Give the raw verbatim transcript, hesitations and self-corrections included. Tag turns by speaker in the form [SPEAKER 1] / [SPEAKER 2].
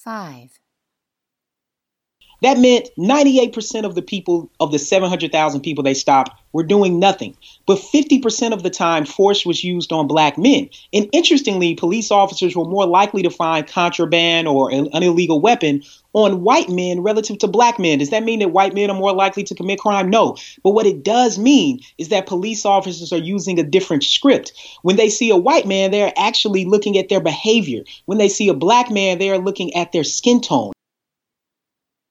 [SPEAKER 1] five.
[SPEAKER 2] That meant ninety-eight percent of the people, of the seven hundred thousand people they stopped, were doing nothing. But fifty percent of the time, force was used on black men. And interestingly, police officers were more likely to find contraband or an illegal weapon on white men relative to black men. Does that mean that white men are more likely to commit crime? No. But what it does mean is that police officers are using a different script. When they see a white man, they're actually looking at their behavior. When they see a black man, they are looking at their skin tone.